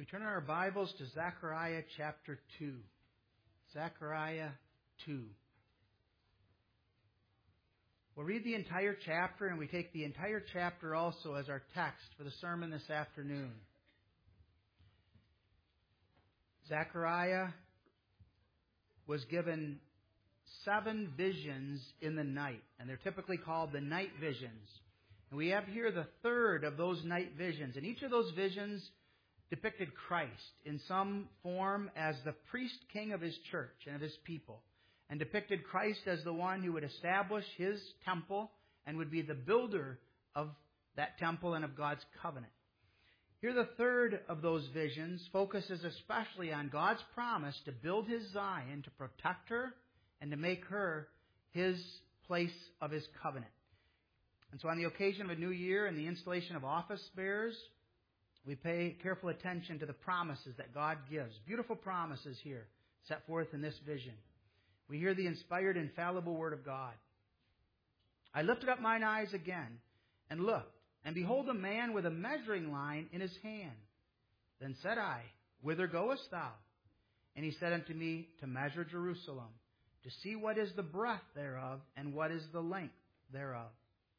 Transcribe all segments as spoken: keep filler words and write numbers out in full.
turn our Bibles to Zechariah chapter two. Zechariah two. We'll read the entire chapter, and we take the entire chapter also as our text for the sermon this afternoon. Zechariah was given seven visions in the night, and they're typically called the night visions. And we have here the third of those night visions, and each of those visions depicted Christ in some form as the priest king of his church and of his people, and depicted Christ as the one who would establish his temple and would be the builder of that temple and of God's covenant. Here the third of those visions focuses especially on God's promise to build his Zion, to protect her, and to make her his place of his covenant. And so on the occasion of a new year and the installation of office bearers, we pay careful attention to the promises that God gives. Beautiful promises here set forth in this vision. We hear the inspired, infallible word of God. I lifted up mine eyes again and looked, and behold, a man with a measuring line in his hand. Then said I, Whither goest thou? And he said unto me, To measure Jerusalem, to see what is the breadth thereof, and what is the length thereof.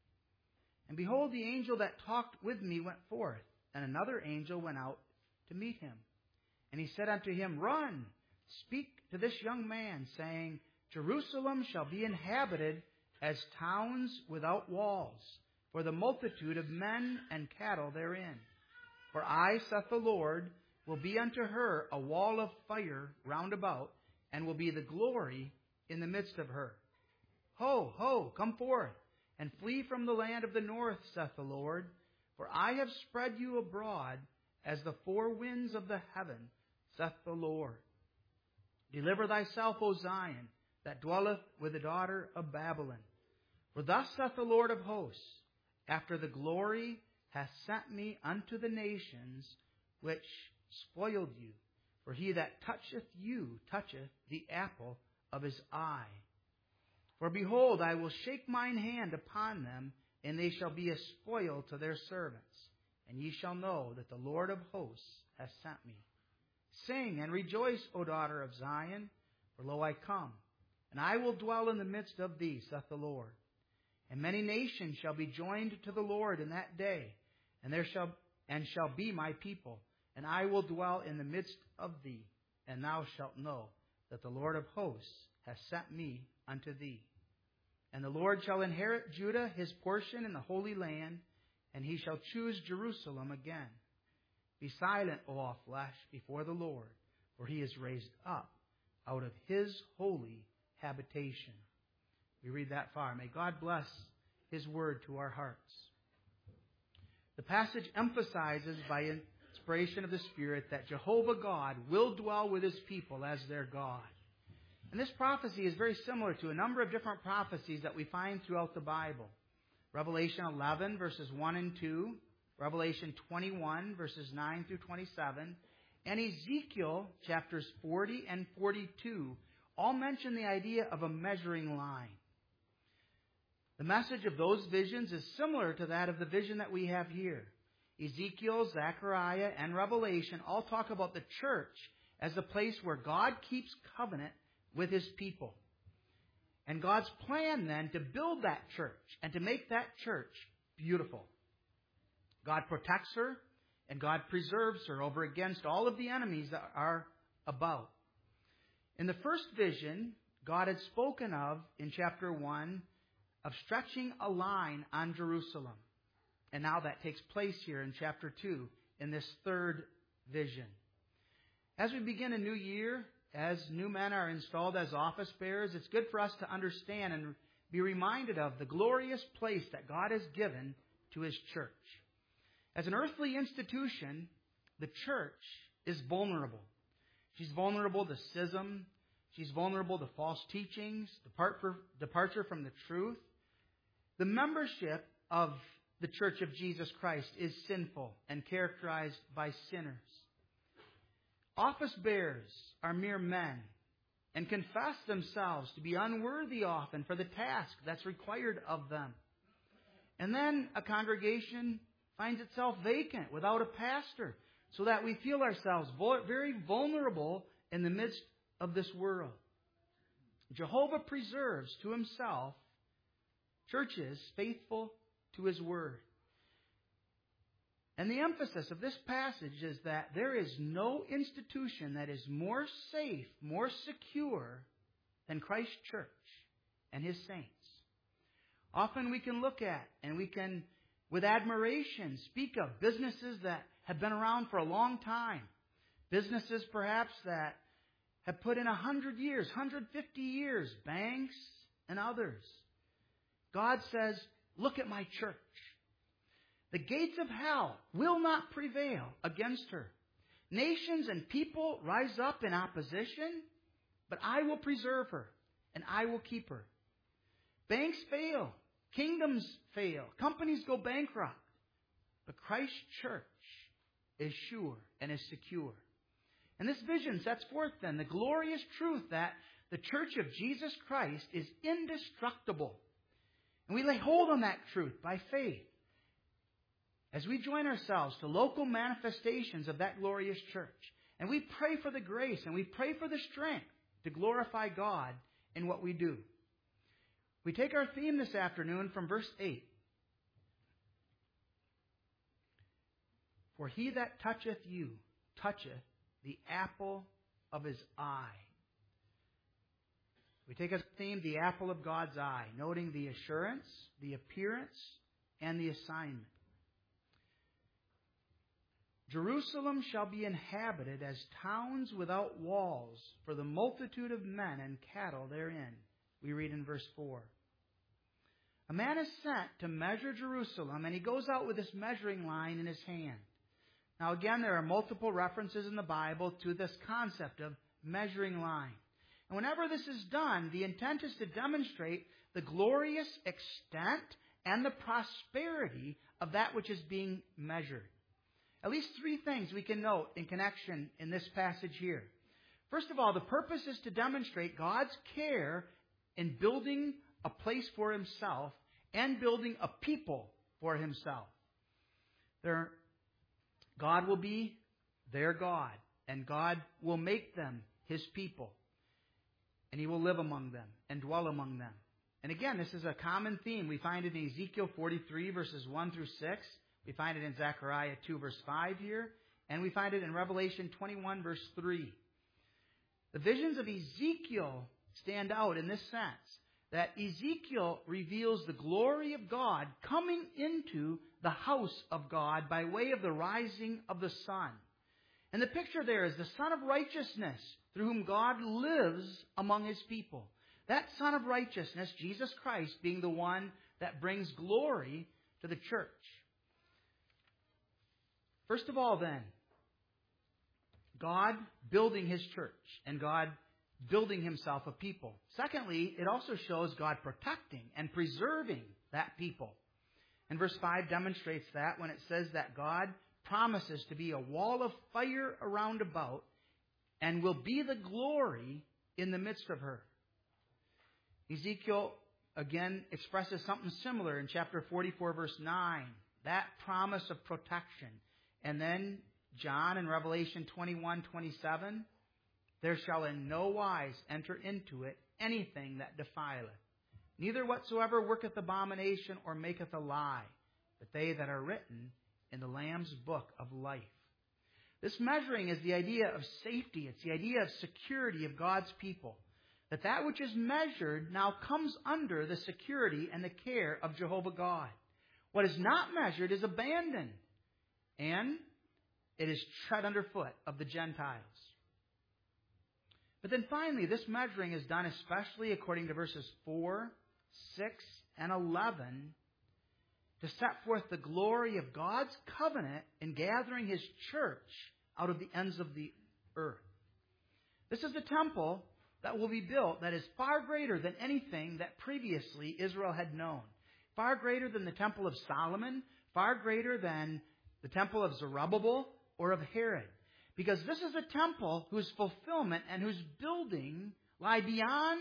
And behold, the angel that talked with me went forth, and another angel went out to meet him. And he said unto him, Run, speak to this young man, saying, Jerusalem shall be inhabited as towns without walls, for the multitude of men and cattle therein. For I, saith the Lord, will be unto her a wall of fire round about, and will be the glory in the midst of her. Ho, ho, come forth, and flee from the land of the north, saith the Lord. For I have spread you abroad as the four winds of the heaven, saith the Lord. Deliver thyself, O Zion, that dwelleth with the daughter of Babylon. For thus saith the Lord of hosts, After the glory hath sent me unto the nations which spoiled you. For he that toucheth you toucheth the apple of his eye. For behold, I will shake mine hand upon them, and they shall be a spoil to their servants. And ye shall know that the Lord of hosts hath sent me. Sing and rejoice, O daughter of Zion, for lo, I come, and I will dwell in the midst of thee, saith the Lord. And many nations shall be joined to the Lord in that day, and there shall and shall be my people, and I will dwell in the midst of thee, and thou shalt know that the Lord of hosts hath sent me unto thee. And the Lord shall inherit Judah his portion in the Holy Land, and he shall choose Jerusalem again. Be silent, O all flesh, before the Lord, for he is raised up out of his holy habitation. We read that far. May God bless his word to our hearts. The passage emphasizes by inspiration of the Spirit that Jehovah God will dwell with his people as their God. And this prophecy is very similar to a number of different prophecies that we find throughout the Bible. Revelation eleven, verses one and two, Revelation twenty-one, verses nine through twenty-seven, and Ezekiel chapters forty and forty-two all mention the idea of a measuring line. The message of those visions is similar to that of the vision that we have here. Ezekiel, Zechariah, and Revelation all talk about the church as the place where God keeps covenant with his people. And God's plan then to build that church and to make that church beautiful. God protects her and God preserves her over against all of the enemies that are about. In the first vision, God had spoken of, in chapter one, of stretching a line on Jerusalem. And now that takes place here in chapter two, in this third vision. As we begin a new year, as new men are installed as office bearers, it's good for us to understand and be reminded of the glorious place that God has given to his church. As an earthly institution, the church is vulnerable. She's vulnerable to schism. She's vulnerable to false teachings, depart for, departure from the truth. The membership of the Church of Jesus Christ is sinful and characterized by sinners. Office bearers are mere men and confess themselves to be unworthy often for the task that's required of them. And then a congregation finds itself vacant without a pastor so that we feel ourselves very vulnerable in the midst of this world. Jehovah preserves to himself churches faithful to his word. And the emphasis of this passage is that there is no institution that is more safe, more secure than Christ's church and his saints. Often we can look at and we can, with admiration, speak of businesses that have been around for a long time. Businesses perhaps that have put in one hundred years, one hundred fifty years, banks and others. God says, look at my church. The gates of hell will not prevail against her. Nations and people rise up in opposition, but I will preserve her and I will keep her. Banks fail. Kingdoms fail. Companies go bankrupt. But Christ's church is sure and is secure. And this vision sets forth then the glorious truth that the church of Jesus Christ is indestructible. And we lay hold on that truth by faith as we join ourselves to local manifestations of that glorious church. And we pray for the grace and we pray for the strength to glorify God in what we do. We take our theme this afternoon from verse eight. For he that toucheth you toucheth the apple of his eye. We take as theme the apple of God's eye, noting the assurance, the appearance, and the assignment. Jerusalem shall be inhabited as towns without walls for the multitude of men and cattle therein. We read in verse four. A man is sent to measure Jerusalem, and he goes out with this measuring line in his hand. Now again, there are multiple references in the Bible to this concept of measuring line. And whenever this is done, the intent is to demonstrate the glorious extent and the prosperity of that which is being measured. At least three things we can note in connection in this passage here. First of all, the purpose is to demonstrate God's care in building a place for himself and building a people for himself. There, God will be their God, and God will make them his people. And he will live among them and dwell among them. And again, this is a common theme. We find it in Ezekiel forty-three, verses one through six. We find it in Zechariah two, verse five here. And we find it in Revelation twenty-one, verse three. The visions of Ezekiel stand out in this sense, that Ezekiel reveals the glory of God coming into the house of God by way of the rising of the sun. And the picture there is the Son of Righteousness, through whom God lives among his people. That Son of Righteousness, Jesus Christ, being the one that brings glory to the church. First of all, then, God building his church and God building himself a people. Secondly, it also shows God protecting and preserving that people. And verse five demonstrates that when it says that God promises to be a wall of fire around about and will be the glory in the midst of her. Ezekiel again expresses something similar in chapter forty-four, verse nine. That promise of protection. And then John in Revelation twenty-one, twenty-seven. There shall in no wise enter into it anything that defileth, neither whatsoever worketh abomination or maketh a lie, but they that are written in the Lamb's book of life. This measuring is the idea of safety. It's the idea of security of God's people. That that which is measured now comes under the security and the care of Jehovah God. What is not measured is abandoned, and it is tread underfoot of the Gentiles. But then finally, this measuring is done especially according to verses four, six, and eleven to set forth the glory of God's covenant in gathering his church out of the ends of the earth. This is the temple that will be built that is far greater than anything that previously Israel had known. Far greater than the temple of Solomon, far greater than the temple of Zerubbabel or of Herod. Because this is a temple whose fulfillment and whose building lie beyond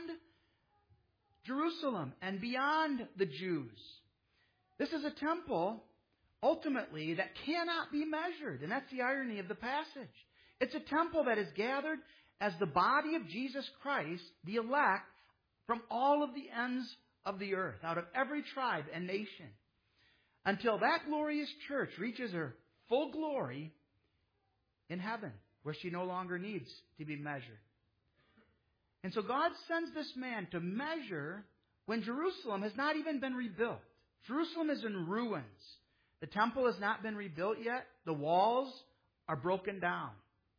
Jerusalem and beyond the Jews. This is a temple ultimately, that cannot be measured. And that's the irony of the passage. It's a temple that is gathered as the body of Jesus Christ, the elect, from all of the ends of the earth, out of every tribe and nation. Until that glorious church reaches her full glory in heaven, where she no longer needs to be measured. And so God sends this man to measure when Jerusalem has not even been rebuilt. Jerusalem is in ruins. The temple has not been rebuilt yet. The walls are broken down.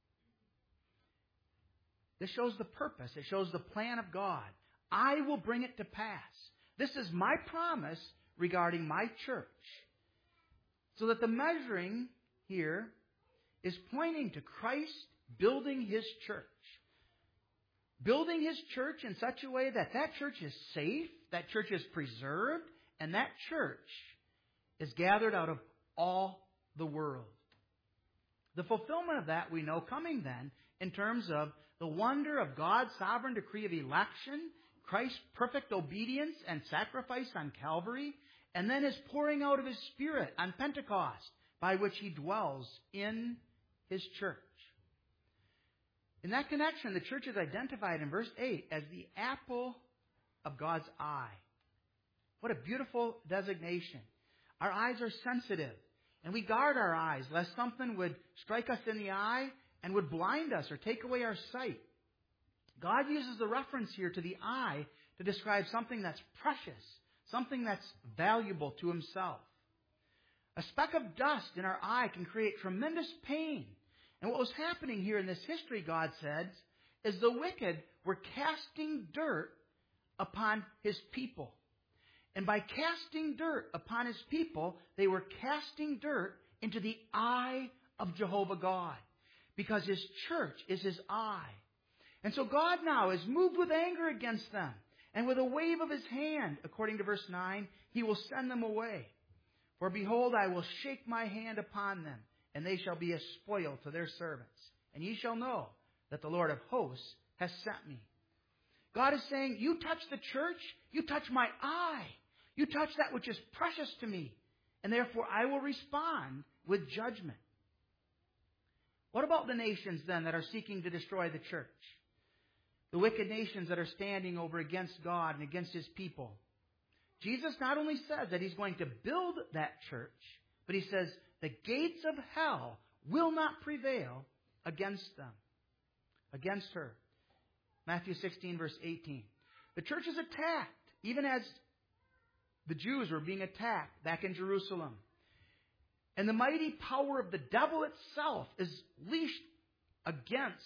This shows the purpose. It shows the plan of God. I will bring it to pass. This is my promise regarding my church. So that the measuring here is pointing to Christ building His church. Building His church in such a way that that church is safe, that church is preserved, and that church is gathered out of all the world. The fulfillment of that we know coming then in terms of the wonder of God's sovereign decree of election, Christ's perfect obedience and sacrifice on Calvary, and then His pouring out of His Spirit on Pentecost, by which He dwells in His church. In that connection, the church is identified in verse eight as the apple of God's eye. What a beautiful designation. Our eyes are sensitive, and we guard our eyes lest something would strike us in the eye and would blind us or take away our sight. God uses the reference here to the eye to describe something that's precious, something that's valuable to Himself. A speck of dust in our eye can create tremendous pain. And what was happening here in this history, God said, is the wicked were casting dirt upon His people. And by casting dirt upon His people, they were casting dirt into the eye of Jehovah God, because His church is His eye. And so God now is moved with anger against them. And with a wave of His hand, according to verse nine, He will send them away. For behold, I will shake my hand upon them, and they shall be a spoil to their servants. And ye shall know that the Lord of hosts has sent me. God is saying, you touch the church, you touch my eye. You touch that which is precious to me. And therefore I will respond with judgment. What about the nations then that are seeking to destroy the church? The wicked nations that are standing over against God and against His people. Jesus not only says that He's going to build that church, but He says the gates of hell will not prevail against them, against her. Matthew sixteen, verse eighteen. The church is attacked, even as the Jews were being attacked back in Jerusalem. And the mighty power of the devil itself is leashed against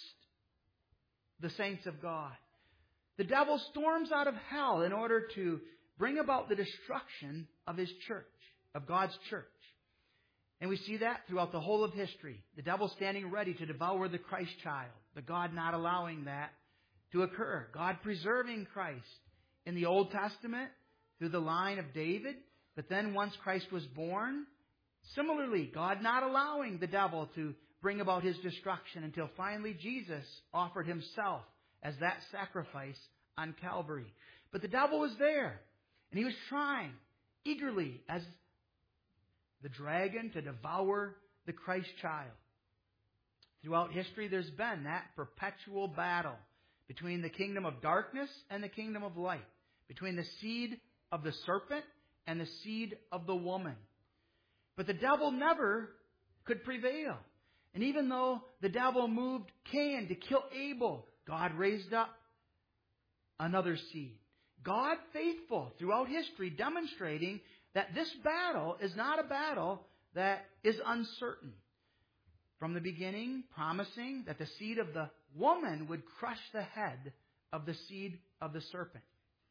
the saints of God. The devil storms out of hell in order to bring about the destruction of his church, of God's church. And we see that throughout the whole of history. The devil standing ready to devour the Christ child, but God not allowing that to occur. God preserving Christ in the Old Testament through the line of David, but then once Christ was born, similarly, God not allowing the devil to bring about His destruction until finally Jesus offered Himself as that sacrifice on Calvary. But the devil was there, and he was trying eagerly as the dragon to devour the Christ child. Throughout history, there's been that perpetual battle between the kingdom of darkness and the kingdom of light, between the seed of the serpent and the seed of the woman. But the devil never could prevail. And even though the devil moved Cain to kill Abel, God raised up another seed. God faithful throughout history, demonstrating that this battle is not a battle that is uncertain. From the beginning, promising that the seed of the woman would crush the head of the seed of the serpent.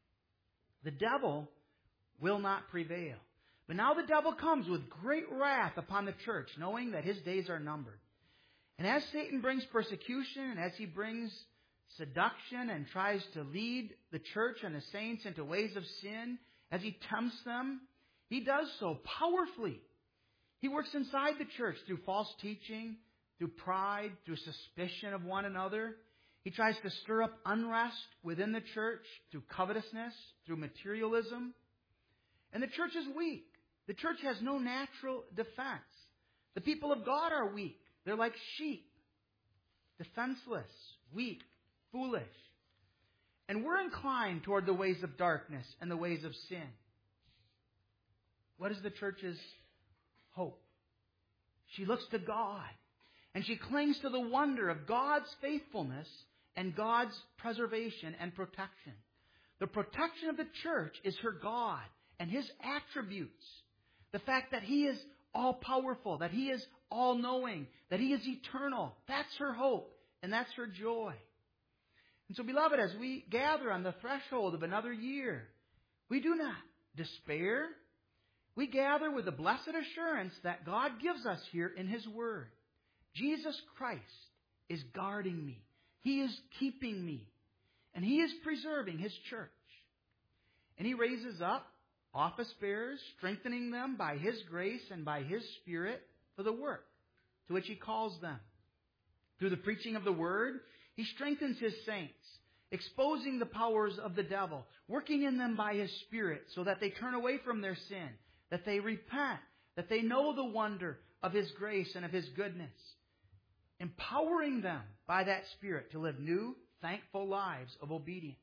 The devil will not prevail. But now the devil comes with great wrath upon the church, knowing that his days are numbered. And as Satan brings persecution, and as he brings seduction and tries to lead the church and the saints into ways of sin, as he tempts them, he does so powerfully. He works inside the church through false teaching, through pride, through suspicion of one another. He tries to stir up unrest within the church through covetousness, through materialism. And the church is weak. The church has no natural defense. The people of God are weak. They're like sheep, defenseless, weak, foolish. And we're inclined toward the ways of darkness and the ways of sin. What is the church's hope? She looks to God, and she clings to the wonder of God's faithfulness and God's preservation and protection. The protection of the church is her God and His attributes. The fact that He is all-powerful, that He is all-knowing, that He is eternal. That's her hope, and that's her joy. And so, beloved, as we gather on the threshold of another year, we do not despair. We gather with the blessed assurance that God gives us here in His Word. Jesus Christ is guarding me. He is keeping me. And He is preserving His church. And He raises up office bearers, strengthening them by His grace and by His Spirit for the work to which He calls them. Through the preaching of the Word, He strengthens His saints, exposing the powers of the devil, working in them by His Spirit so that they turn away from their sin, that they repent, that they know the wonder of His grace and of His goodness, empowering them by that Spirit to live new, thankful lives of obedience.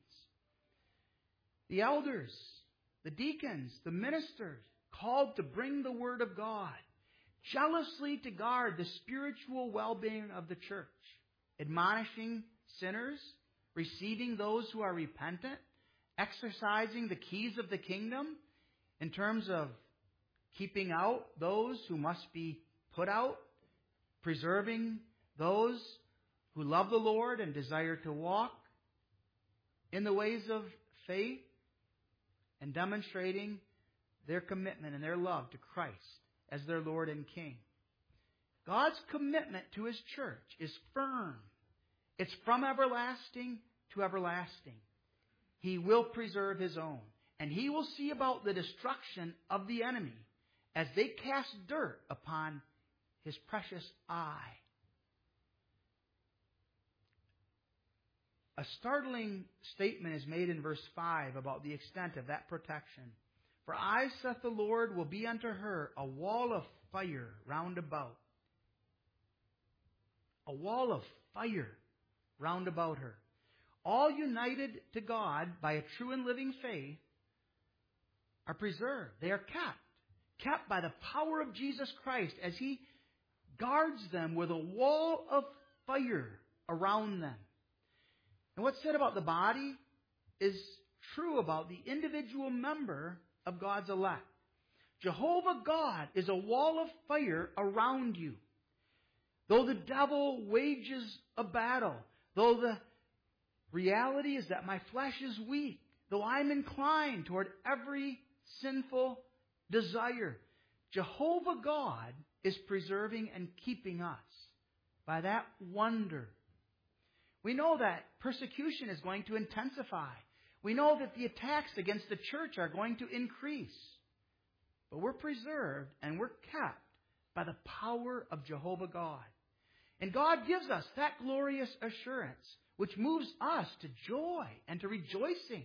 The elders, the deacons, the ministers, called to bring the Word of God, jealously to guard the spiritual well-being of the church, admonishing sinners, receiving those who are repentant, exercising the keys of the kingdom in terms of keeping out those who must be put out, preserving those who love the Lord and desire to walk in the ways of faith, and demonstrating their commitment and their love to Christ as their Lord and King. God's commitment to His church is firm. It's from everlasting to everlasting. He will preserve His own, and He will see about the destruction of the enemy as they cast dirt upon His precious eye. A startling statement is made in verse five about the extent of that protection. For I, saith the Lord, will be unto her a wall of fire round about. A wall of fire round about her. All united to God by a true and living faith are preserved. They are kept. Kept by the power of Jesus Christ as He guards them with a wall of fire around them. And what's said about the body is true about the individual member of God's elect. Jehovah God is a wall of fire around you. Though the devil wages a battle, though the reality is that my flesh is weak, though I'm inclined toward every sinful desire, Jehovah God is preserving and keeping us by that wonder. We know that persecution is going to intensify. We know that the attacks against the church are going to increase. But we're preserved and we're kept by the power of Jehovah God. And God gives us that glorious assurance, which moves us to joy and to rejoicing.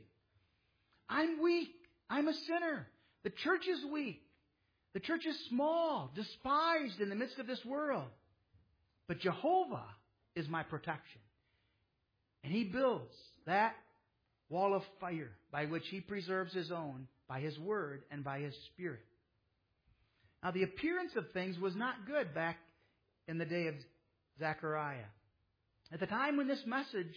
I'm weak. I'm a sinner. The church is weak. The church is small, despised in the midst of this world. But Jehovah is my protection. And He builds that wall of fire by which He preserves His own by His Word and by His Spirit. Now, the appearance of things was not good back in the day of Zechariah. At the time when this message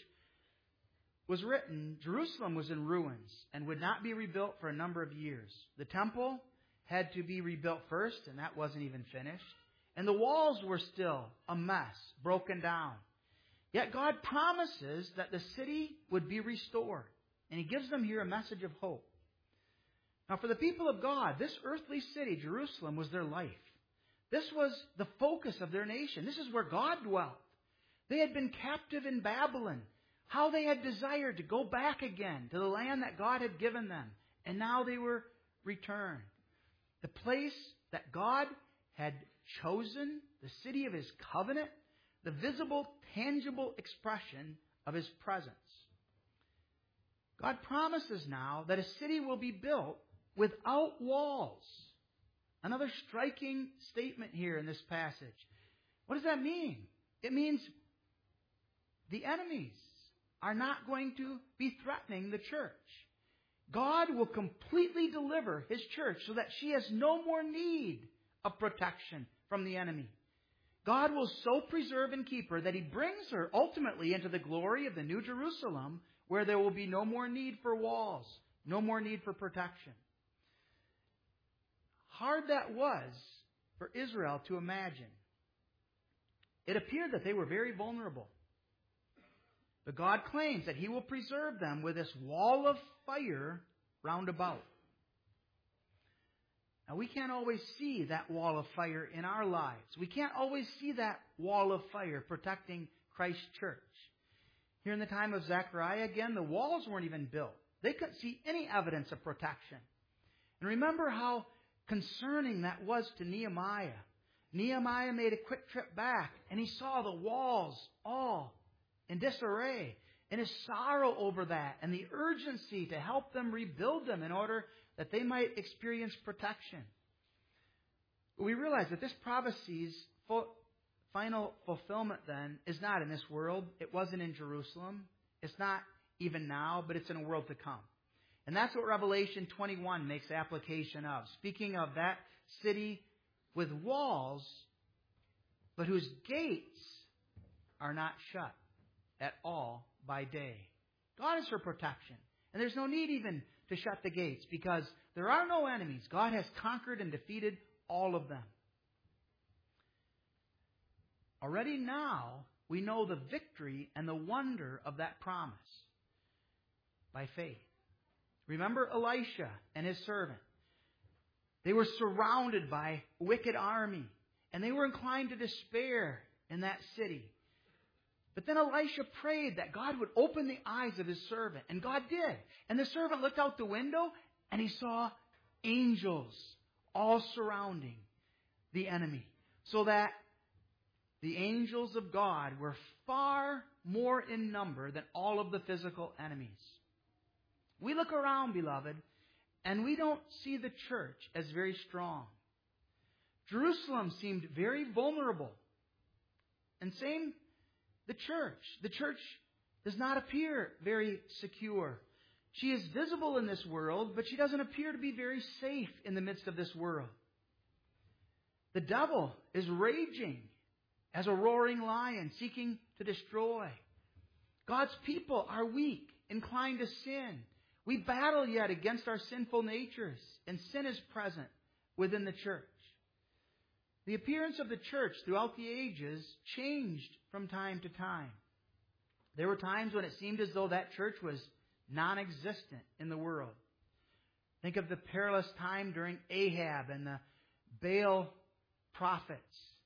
was written, Jerusalem was in ruins and would not be rebuilt for a number of years. The temple had to be rebuilt first, and that wasn't even finished. And the walls were still a mess, broken down. Yet God promises that the city would be restored. And He gives them here a message of hope. Now, for the people of God, this earthly city, Jerusalem, was their life. This was the focus of their nation. This is where God dwelt. They had been captive in Babylon. How they had desired to go back again to the land that God had given them. And now they were returned. The place that God had chosen, the city of His covenant, the visible, tangible expression of His presence. God promises now that a city will be built without walls. Another striking statement here in this passage. What does that mean? It means the enemies are not going to be threatening the church. God will completely deliver His church so that she has no more need of protection from the enemy. God will so preserve and keep her that He brings her ultimately into the glory of the New Jerusalem, where there will be no more need for walls, no more need for protection. Hard that was for Israel to imagine. It appeared that they were very vulnerable. But God claims that He will preserve them with this wall of fire round about. Now, we can't always see that wall of fire in our lives. We can't always see that wall of fire protecting Christ's church. Here in the time of Zechariah, again, the walls weren't even built. They couldn't see any evidence of protection. And remember how concerning that was to Nehemiah. Nehemiah made a quick trip back, and he saw the walls all in disarray, and his sorrow over that, and the urgency to help them rebuild them in order that they might experience protection. We realize that this prophecy's full, final fulfillment then is not in this world. It wasn't in Jerusalem. It's not even now, but it's in a world to come. And that's what Revelation twenty-one makes application of. Speaking of that city with walls, but whose gates are not shut at all by day. God is her protection. And there's no need even to shut the gates because there are no enemies. God has conquered and defeated all of them. Already now, we know the victory and the wonder of that promise by faith. Remember Elisha and his servant. They were surrounded by a wicked army, and they were inclined to despair in that city. But then Elisha prayed that God would open the eyes of his servant, and God did. And the servant looked out the window, and he saw angels all surrounding the enemy, so that the angels of God were far more in number than all of the physical enemies. We look around, beloved, and we don't see the church as very strong. Jerusalem seemed very vulnerable. And same the church. The church does not appear very secure. She is visible in this world, but she doesn't appear to be very safe in the midst of this world. The devil is raging as a roaring lion, seeking to destroy. God's people are weak, inclined to sin. We battle yet against our sinful natures, and sin is present within the church. The appearance of the church throughout the ages changed from time to time. There were times when it seemed as though that church was non-existent in the world. Think of the perilous time during Ahab and the Baal prophets.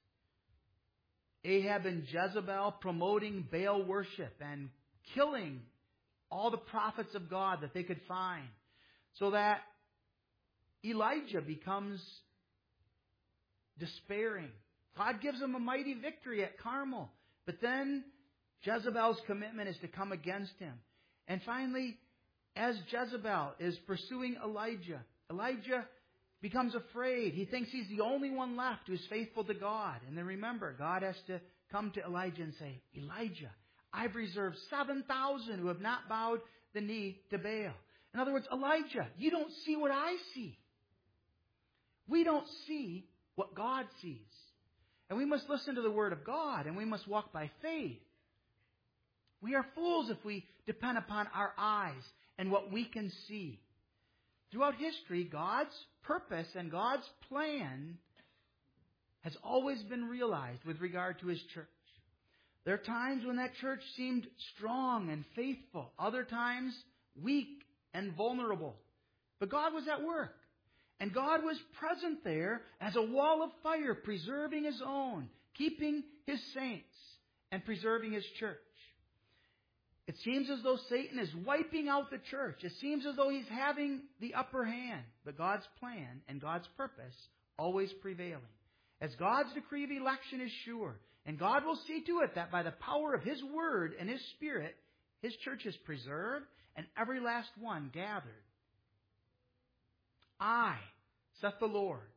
Ahab and Jezebel promoting Baal worship and killing all the prophets of God that they could find, so that Elijah becomes despairing. God gives him a mighty victory at Carmel, but then Jezebel's commitment is to come against him. And finally, as Jezebel is pursuing Elijah, Elijah becomes afraid. He thinks he's the only one left who's faithful to God. And then remember, God has to come to Elijah and say, Elijah, I've reserved seven thousand who have not bowed the knee to Baal. In other words, Elijah, you don't see what I see. We don't see what God sees. And we must listen to the Word of God, and we must walk by faith. We are fools if we depend upon our eyes and what we can see. Throughout history, God's purpose and God's plan has always been realized with regard to His church. There are times when that church seemed strong and faithful. Other times, weak and vulnerable. But God was at work. And God was present there as a wall of fire, preserving His own, keeping His saints, and preserving His church. It seems as though Satan is wiping out the church. It seems as though he's having the upper hand. But God's plan and God's purpose always prevailing. As God's decree of election is sure, and God will see to it that by the power of His Word and His Spirit, His church is preserved and every last one gathered. I, saith the Lord,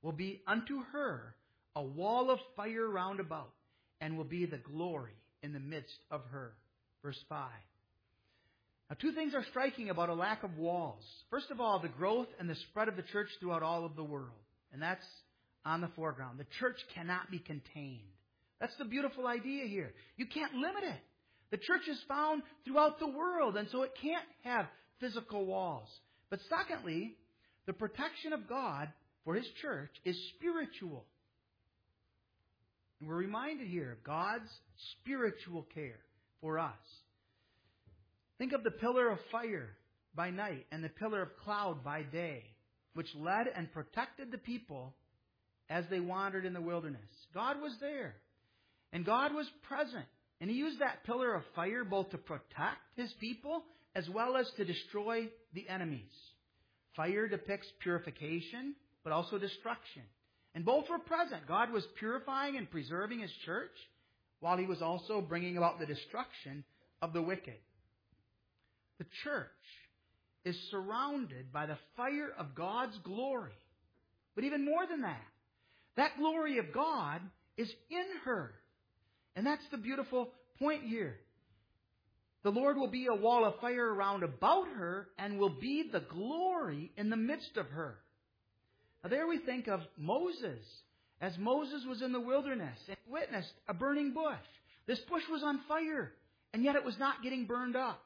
will be unto her a wall of fire round about, and will be the glory in the midst of her. Verse five. Now, two things are striking about a lack of walls. First of all, the growth and the spread of the church throughout all of the world. And that's on the foreground. The church cannot be contained. That's the beautiful idea here. You can't limit it. The church is found throughout the world, and so it can't have physical walls. But secondly, the protection of God for His church is spiritual. And we're reminded here of God's spiritual care for us. Think of the pillar of fire by night and the pillar of cloud by day, which led and protected the people as they wandered in the wilderness. God was there, and God was present. And He used that pillar of fire both to protect His people as well as to destroy the enemies. Fire depicts purification, but also destruction. And both were present. God was purifying and preserving His church, while He was also bringing about the destruction of the wicked. The church is surrounded by the fire of God's glory. But even more than that, that glory of God is in her. And that's the beautiful point here. The Lord will be a wall of fire round about her and will be the glory in the midst of her. Now there we think of Moses, as Moses was in the wilderness and witnessed a burning bush. This bush was on fire, and yet it was not getting burned up.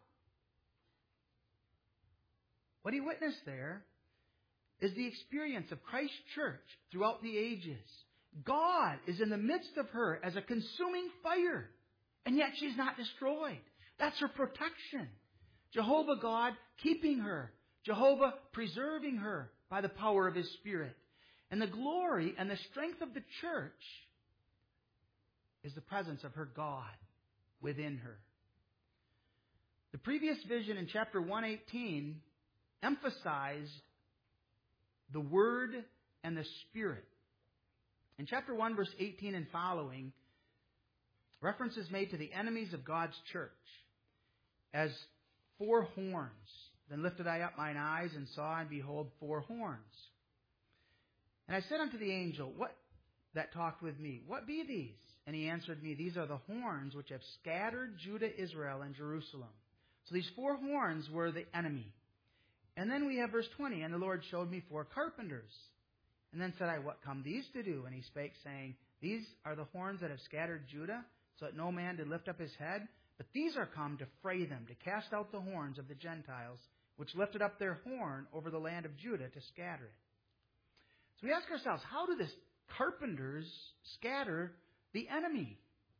What he witnessed there is the experience of Christ's church throughout the ages. God is in the midst of her as a consuming fire, and yet she's not destroyed. That's her protection. Jehovah God keeping her. Jehovah preserving her by the power of His Spirit. And the glory and the strength of the church is the presence of her God within her. The previous vision in chapter one eighteen emphasized the Word and the Spirit. In chapter one, verse eighteen and following, reference is made to the enemies of God's church as four horns. Then lifted I up mine eyes and saw, and behold, four horns. And I said unto the angel, what that talked with me, what be these? And he answered me, these are the horns which have scattered Judah, Israel, and Jerusalem. So these four horns were the enemy. And then we have verse twenty, and the Lord showed me four carpenters. And then said I, what come these to do? And he spake, saying, these are the horns that have scattered Judah, so that no man did lift up his head. But these are come to fray them, to cast out the horns of the Gentiles, which lifted up their horn over the land of Judah to scatter it. So we ask ourselves, how do the carpenters scatter the enemy?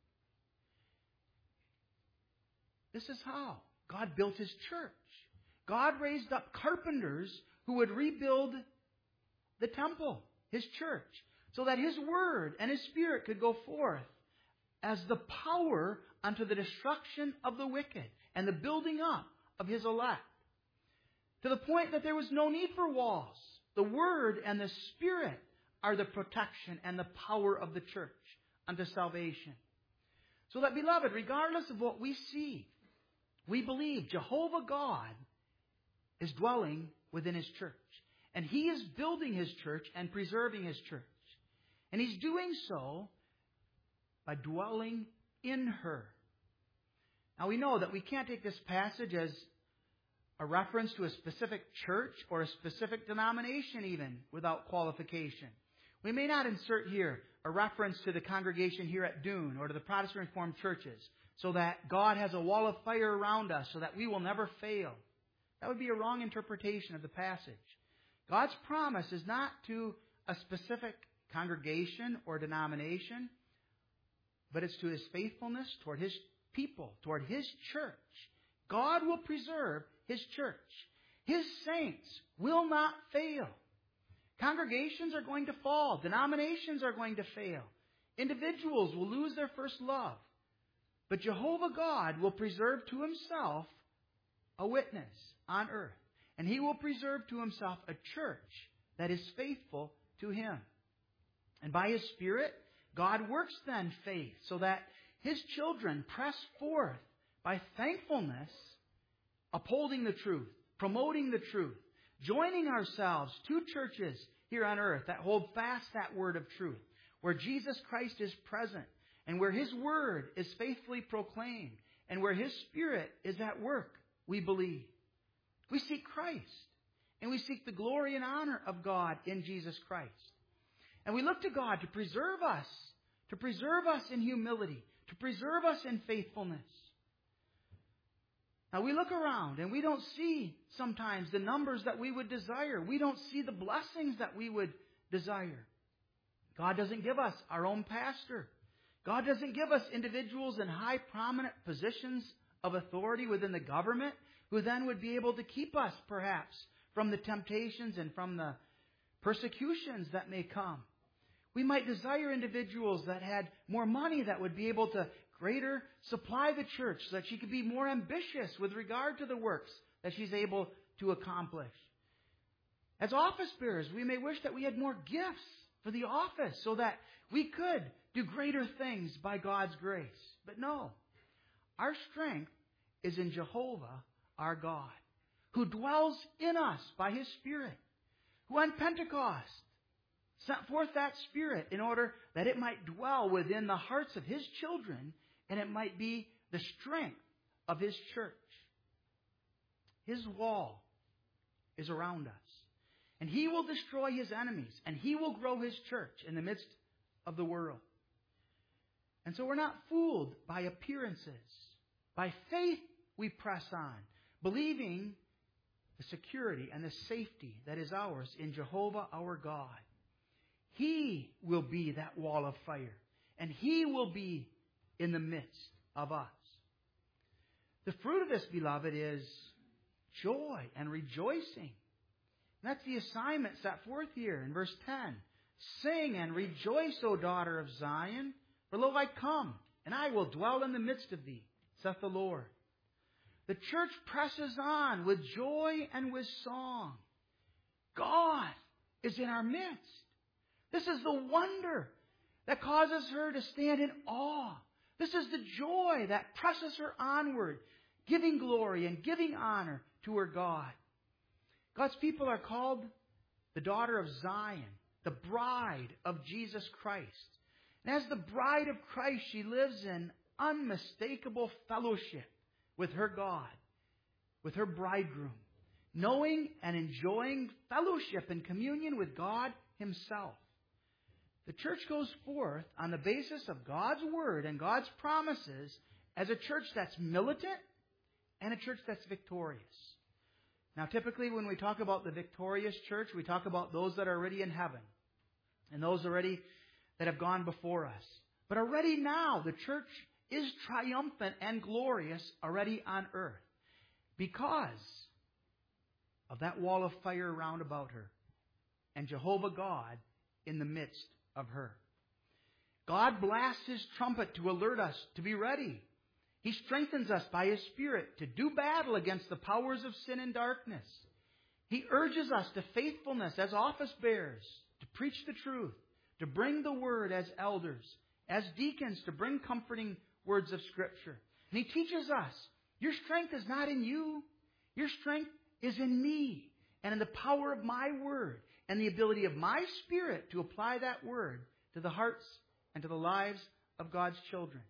This is how. God built His church. God raised up carpenters who would rebuild the temple, His church, so that His Word and His Spirit could go forth as the power unto the destruction of the wicked and the building up of His elect. To the point that there was no need for walls. The Word and the Spirit are the protection and the power of the church unto salvation. So that, beloved, regardless of what we see, we believe Jehovah God is dwelling within His church. And He is building His church and preserving His church. And He's doing so by dwelling in her. Now we know that we can't take this passage as a reference to a specific church or a specific denomination even without qualification. We may not insert here a reference to the congregation here at Dune or to the Protestant Reformed churches so that God has a wall of fire around us so that we will never fail. That would be a wrong interpretation of the passage. God's promise is not to a specific congregation or denomination, but it's to His faithfulness toward His people, toward His church. God will preserve His church. His saints will not fail. Congregations are going to fall. Denominations are going to fail. Individuals will lose their first love. But Jehovah God will preserve to Himself a witness on earth. And He will preserve to Himself a church that is faithful to Him. And by His Spirit, God works then faith so that His children press forth by thankfulness, upholding the truth, promoting the truth, joining ourselves to churches here on earth that hold fast that word of truth, where Jesus Christ is present, and where His word is faithfully proclaimed, and where His Spirit is at work, we believe. We seek Christ, and we seek the glory and honor of God in Jesus Christ. And we look to God to preserve us, to preserve us in humility, to preserve us in faithfulness. Now we look around and we don't see sometimes the numbers that we would desire. We don't see the blessings that we would desire. God doesn't give us our own pastor. God doesn't give us individuals in high prominent positions of authority within the government who then would be able to keep us perhaps from the temptations and from the persecutions that may come. We might desire individuals that had more money that would be able to greater supply the church so that she could be more ambitious with regard to the works that she's able to accomplish. As office bearers, we may wish that we had more gifts for the office so that we could do greater things by God's grace. But no, our strength is in Jehovah, our God, who dwells in us by His Spirit, who on Pentecost sent forth that Spirit in order that it might dwell within the hearts of His children and it might be the strength of His church. His wall is around us. And He will destroy His enemies. And He will grow His church in the midst of the world. And so we're not fooled by appearances. By faith we press on, believing the security and the safety that is ours in Jehovah our God. He will be that wall of fire. And He will be in the midst of us. The fruit of this, beloved, is joy and rejoicing. And that's the assignment set forth here in verse ten. Sing and rejoice, O daughter of Zion, for lo, I come, and I will dwell in the midst of thee, saith the Lord. The church presses on with joy and with song. God is in our midst. This is the wonder that causes her to stand in awe. This is the joy that presses her onward, giving glory and giving honor to her God. God's people are called the daughter of Zion, the bride of Jesus Christ. And as the bride of Christ, she lives in unmistakable fellowship with her God, with her bridegroom, knowing and enjoying fellowship and communion with God Himself. The church goes forth on the basis of God's Word and God's promises as a church that's militant and a church that's victorious. Now, typically when we talk about the victorious church, we talk about those that are already in heaven and those already that have gone before us. But already now, the church is triumphant and glorious already on earth because of that wall of fire round about her and Jehovah God in the midst of her. God blasts His trumpet to alert us to be ready. He strengthens us by His Spirit to do battle against the powers of sin and darkness. He urges us to faithfulness as office bearers, to preach the truth, to bring the word as elders, as deacons, to bring comforting words of Scripture. And He teaches us, your strength is not in you. Your strength is in me and in the power of my word and the ability of my Spirit to apply that word to the hearts and to the lives of God's children.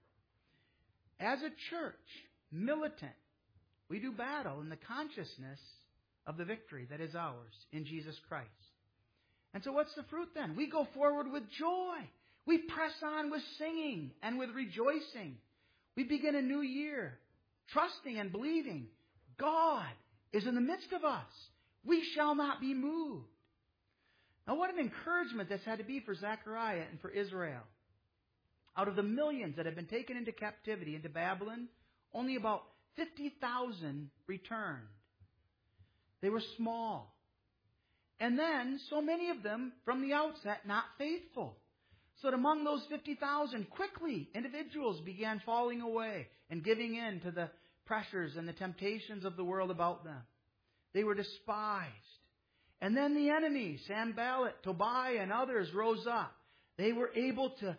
As a church, militant, we do battle in the consciousness of the victory that is ours in Jesus Christ. And so what's the fruit then? We go forward with joy. We press on with singing and with rejoicing. We begin a new year, trusting and believing God is in the midst of us. We shall not be moved. Now, what an encouragement this had to be for Zechariah and for Israel. Out of the millions that had been taken into captivity into Babylon, only about fifty thousand returned. They were small. And then, so many of them, from the outset, not faithful. So that among those fifty thousand, quickly, individuals began falling away and giving in to the pressures and the temptations of the world about them. They were despised. And then the enemy, Sanballat, Tobiah, and others rose up. They were able to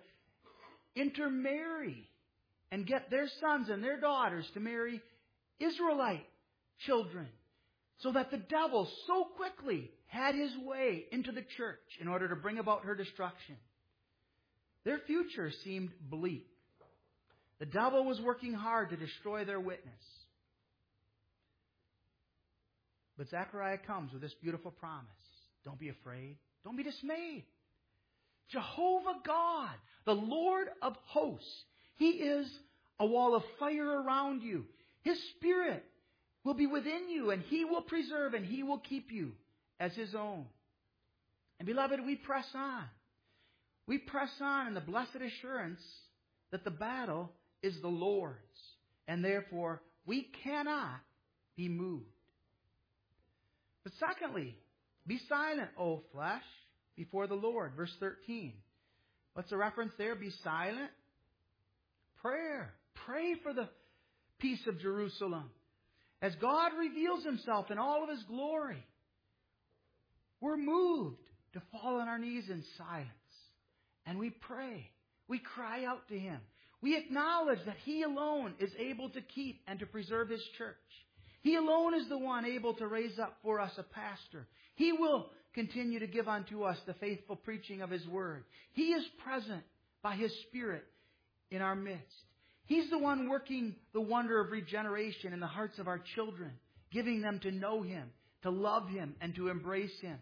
intermarry and get their sons and their daughters to marry Israelite children. So that the devil so quickly had his way into the church in order to bring about her destruction. Their future seemed bleak. The devil was working hard to destroy their witness. But Zechariah comes with this beautiful promise. Don't be afraid. Don't be dismayed. Jehovah God, the Lord of hosts, He is a wall of fire around you. His Spirit will be within you, and He will preserve and He will keep you as His own. And beloved, we press on. We press on in the blessed assurance that the battle is the Lord's, and therefore we cannot be moved. But secondly, be silent, O flesh, before the Lord. Verse thirteen. What's the reference there? Be silent. Prayer. Pray for the peace of Jerusalem. As God reveals Himself in all of His glory, we're moved to fall on our knees in silence. And we pray. We cry out to Him. We acknowledge that He alone is able to keep and to preserve His church. He alone is the one able to raise up for us a pastor. He will continue to give unto us the faithful preaching of His Word. He is present by His Spirit in our midst. He's the one working the wonder of regeneration in the hearts of our children, giving them to know Him, to love Him, and to embrace Him.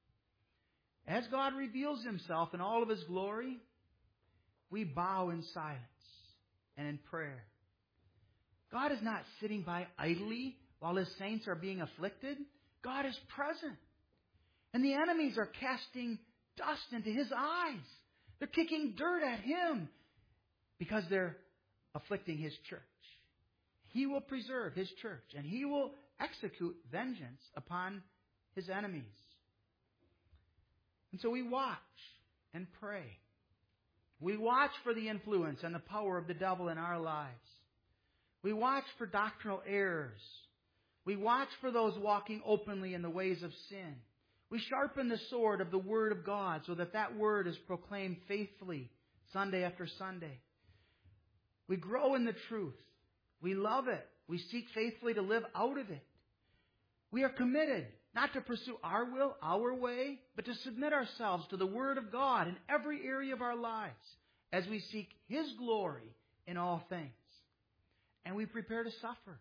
As God reveals Himself in all of His glory, we bow in silence and in prayer. God is not sitting by idly while His saints are being afflicted. God is present. And the enemies are casting dust into His eyes. They're kicking dirt at Him because they're afflicting His church. He will preserve His church, and He will execute vengeance upon His enemies. And so we watch and pray. We watch for the influence and the power of the devil in our lives. We watch for doctrinal errors. We watch for those walking openly in the ways of sin. We sharpen the sword of the Word of God so that that Word is proclaimed faithfully Sunday after Sunday. We grow in the truth. We love it. We seek faithfully to live out of it. We are committed not to pursue our will, our way, but to submit ourselves to the Word of God in every area of our lives as we seek His glory in all things. And we prepare to suffer.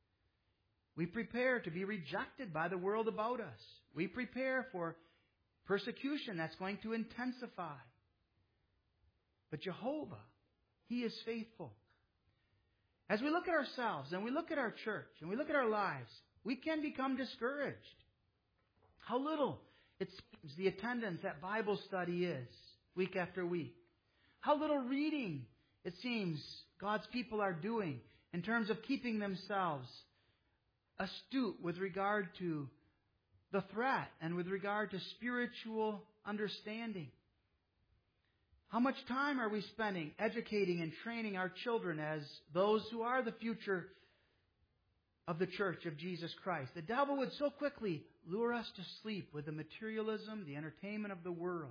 We prepare to be rejected by the world about us. We prepare for persecution that's going to intensify. But Jehovah, He is faithful. As we look at ourselves and we look at our church and we look at our lives, we can become discouraged. How little it seems the attendance at Bible study is week after week. How little reading it seems God's people are doing in terms of keeping themselves astute with regard to the threat and with regard to spiritual understanding. How much time are we spending educating and training our children as those who are the future of the church of Jesus Christ? The devil would so quickly lure us to sleep with the materialism, the entertainment of the world.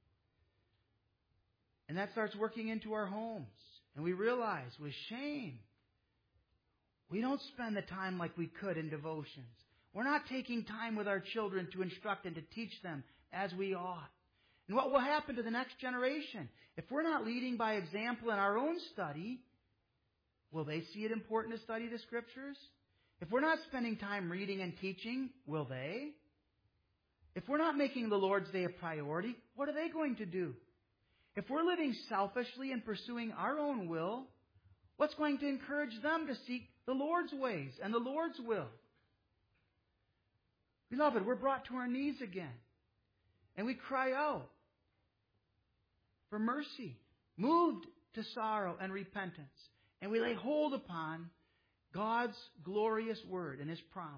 And that starts working into our homes. And we realize with shame, we don't spend the time like we could in devotions. We're not taking time with our children to instruct and to teach them as we ought. And what will happen to the next generation? If we're not leading by example in our own study, will they see it important to study the Scriptures? If we're not spending time reading and teaching, will they? If we're not making the Lord's Day a priority, what are they going to do? If we're living selfishly and pursuing our own will, what's going to encourage them to seek the Lord's ways and the Lord's will? Beloved, we're brought to our knees again. And we cry out for mercy, moved to sorrow and repentance. And we lay hold upon God's glorious word and His promise.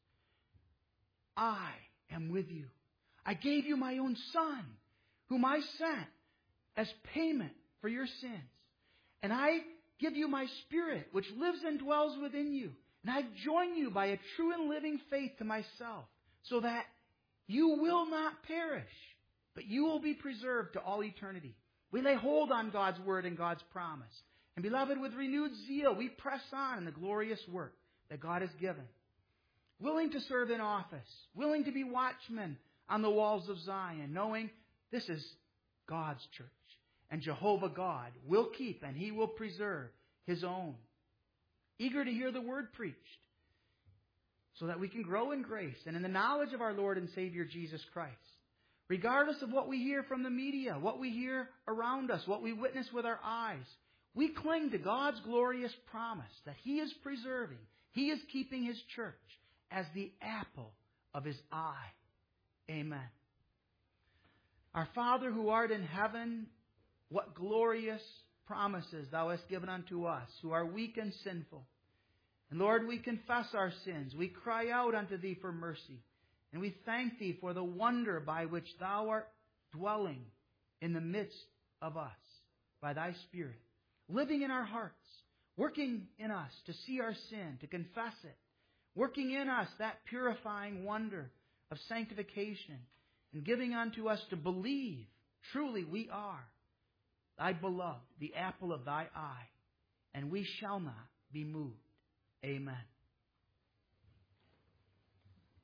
I am with you. I gave you my own Son, whom I sent as payment for your sins. And I give you my Spirit, which lives and dwells within you. And I join you by a true and living faith to myself, so that you will not perish, but you will be preserved to all eternity. We lay hold on God's word and God's promise. And beloved, with renewed zeal, we press on in the glorious work that God has given. Willing to serve in office, willing to be watchmen on the walls of Zion, knowing this is God's church. And Jehovah God will keep and He will preserve His own. Eager to hear the word preached, so that we can grow in grace and in the knowledge of our Lord and Savior Jesus Christ. Regardless of what we hear from the media, what we hear around us, what we witness with our eyes, we cling to God's glorious promise that He is preserving, He is keeping His church as the apple of His eye. Amen. Our Father who art in heaven, what glorious promises Thou hast given unto us, who are weak and sinful. And Lord, we confess our sins. We cry out unto Thee for mercy. And we thank Thee for the wonder by which Thou art dwelling in the midst of us by Thy Spirit, living in our hearts, working in us to see our sin, to confess it, working in us that purifying wonder of sanctification, and giving unto us to believe truly we are Thy beloved, the apple of Thy eye, and we shall not be moved. Amen.